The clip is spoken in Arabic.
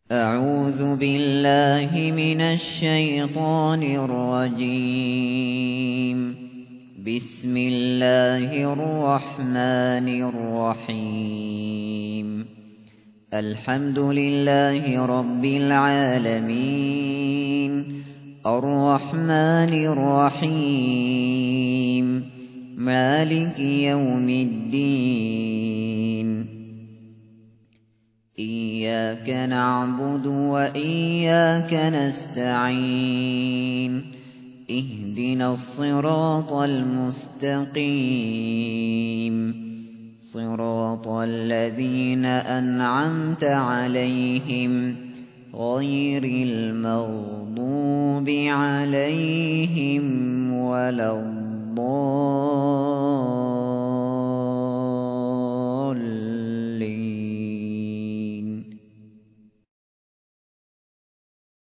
أعوذ بالله من الشيطان الرجيم. بسم الله الرحمن الرحيم. الحمد لله رب العالمين، الرحمن الرحيم، مالك يوم الدين. إياك نعبد وإياك نستعين. اهدنا الصراط المستقيم، صراط الذين أنعمت عليهم غير المغضوب عليهم ولا الضالين.